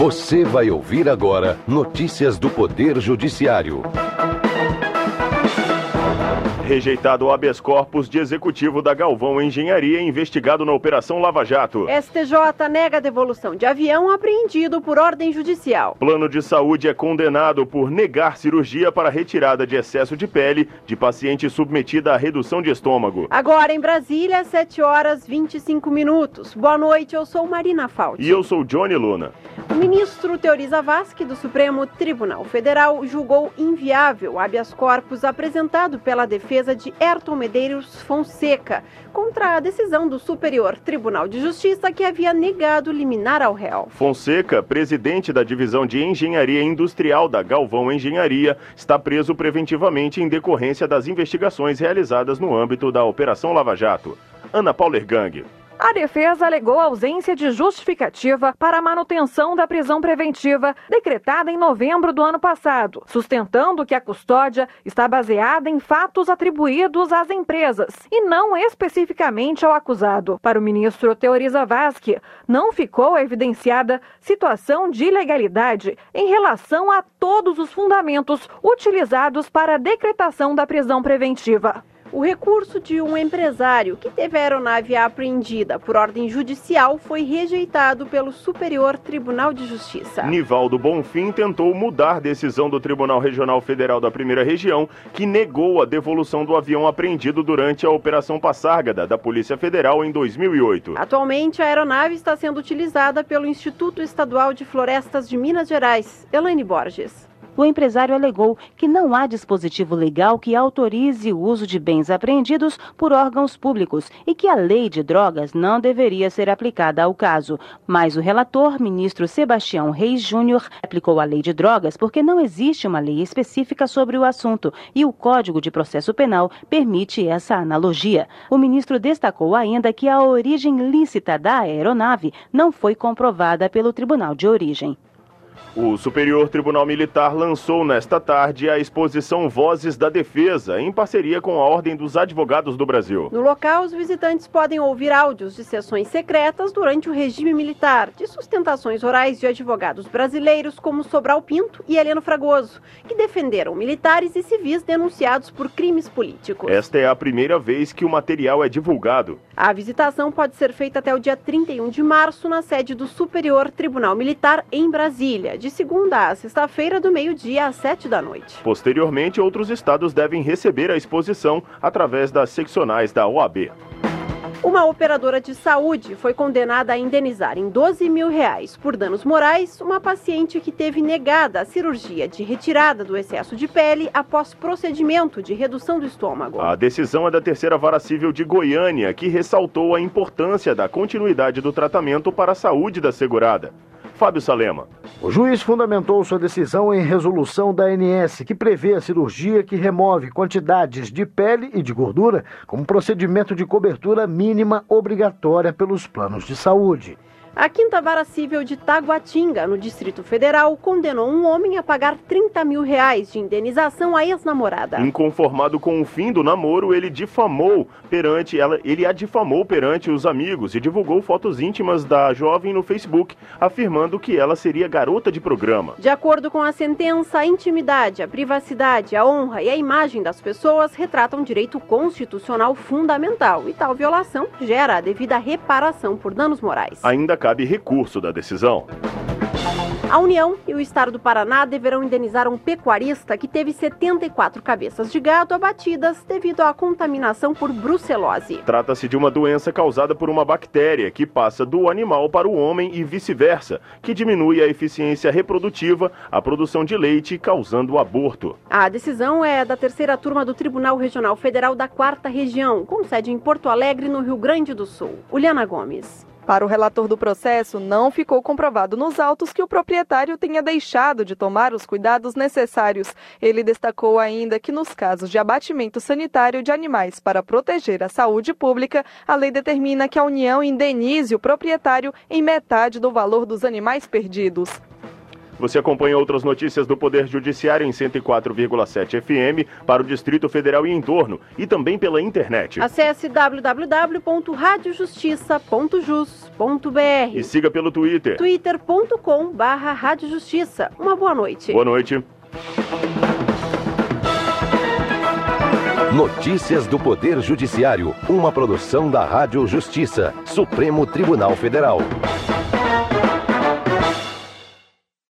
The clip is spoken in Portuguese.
Você vai ouvir agora notícias do Poder Judiciário. Rejeitado o habeas corpus de executivo da Galvão Engenharia investigado na Operação Lava Jato. STJ nega a devolução de avião apreendido por ordem judicial. Plano de saúde é condenado por negar cirurgia para retirada de excesso de pele de paciente submetida à redução de estômago. Agora em Brasília, 7h25. Boa noite, eu sou Marina Fauci. E eu sou Johnny Luna. O ministro Teori Zavascki, do Supremo Tribunal Federal, julgou inviável o habeas corpus apresentado pela defesa de Ayrton Medeiros Fonseca contra a decisão do Superior Tribunal de Justiça que havia negado liminar ao réu. Fonseca, presidente da Divisão de Engenharia Industrial da Galvão Engenharia, está preso preventivamente em decorrência das investigações realizadas no âmbito da Operação Lava Jato. Ana Paula Ergang. A defesa alegou ausência de justificativa para a manutenção da prisão preventiva decretada em novembro do ano passado, sustentando que a custódia está baseada em fatos atribuídos às empresas e não especificamente ao acusado. Para o ministro Teori Zavascki, não ficou evidenciada situação de ilegalidade em relação a todos os fundamentos utilizados para a decretação da prisão preventiva. O recurso de um empresário que teve a aeronave apreendida por ordem judicial foi rejeitado pelo Superior Tribunal de Justiça. Nivaldo Bonfim tentou mudar a decisão do Tribunal Regional Federal da Primeira Região, que negou a devolução do avião apreendido durante a Operação Passárgada da Polícia Federal em 2008. Atualmente, a aeronave está sendo utilizada pelo Instituto Estadual de Florestas de Minas Gerais. Elaine Borges. O empresário alegou que não há dispositivo legal que autorize o uso de bens apreendidos por órgãos públicos e que a lei de drogas não deveria ser aplicada ao caso. Mas o relator, ministro Sebastião Reis Júnior, aplicou a lei de drogas porque não existe uma lei específica sobre o assunto e o Código de Processo Penal permite essa analogia. O ministro destacou ainda que a origem lícita da aeronave não foi comprovada pelo Tribunal de Origem. O Superior Tribunal Militar lançou nesta tarde a exposição Vozes da Defesa, em parceria com a Ordem dos Advogados do Brasil. No local, os visitantes podem ouvir áudios de sessões secretas durante o regime militar, de sustentações orais de advogados brasileiros como Sobral Pinto e Heleno Fragoso, que defenderam militares e civis denunciados por crimes políticos. Esta é a primeira vez que o material é divulgado. A visitação pode ser feita até o dia 31 de março na sede do Superior Tribunal Militar em Brasília, de segunda a sexta-feira, do meio-dia às 7 da noite. Posteriormente, outros estados devem receber a exposição através das seccionais da OAB. Uma operadora de saúde foi condenada a indenizar em R$12 mil por danos morais uma paciente que teve negada a cirurgia de retirada do excesso de pele após procedimento de redução do estômago. A decisão é da Terceira Vara Civil de Goiânia, que ressaltou a importância da continuidade do tratamento para a saúde da segurada. Fábio Salema. O juiz fundamentou sua decisão em resolução da ANS, que prevê a cirurgia que remove quantidades de pele e de gordura como procedimento de cobertura mínima obrigatória pelos planos de saúde. A Quinta Vara Civil de Taguatinga, no Distrito Federal, condenou um homem a pagar R$30 mil de indenização à ex-namorada. Inconformado com o fim do namoro, ele a difamou perante os amigos e divulgou fotos íntimas da jovem no Facebook, afirmando que ela seria garota de programa. De acordo com a sentença, a intimidade, a privacidade, a honra e a imagem das pessoas retratam direito constitucional fundamental e tal violação gera a devida reparação por danos morais. Ainda cabe recurso da decisão. A União e o Estado do Paraná deverão indenizar um pecuarista que teve 74 cabeças de gado abatidas devido à contaminação por brucelose. Trata-se de uma doença causada por uma bactéria que passa do animal para o homem e vice-versa, que diminui a eficiência reprodutiva, a produção de leite, causando o aborto. A decisão é da terceira turma do Tribunal Regional Federal da 4ª Região, com sede em Porto Alegre, no Rio Grande do Sul. Uliana Gomes. Para o relator do processo, não ficou comprovado nos autos que o proprietário tenha deixado de tomar os cuidados necessários. Ele destacou ainda que nos casos de abatimento sanitário de animais para proteger a saúde pública, a lei determina que a União indenize o proprietário em metade do valor dos animais perdidos. Você acompanha outras notícias do Poder Judiciário em 104,7 FM para o Distrito Federal e entorno e também pela internet. Acesse www.radiojustiça.jus.br. .br. E siga pelo Twitter. twitter.com/Rádio Justiça. Uma boa noite. Boa noite. Notícias do Poder Judiciário, uma produção da Rádio Justiça, Supremo Tribunal Federal.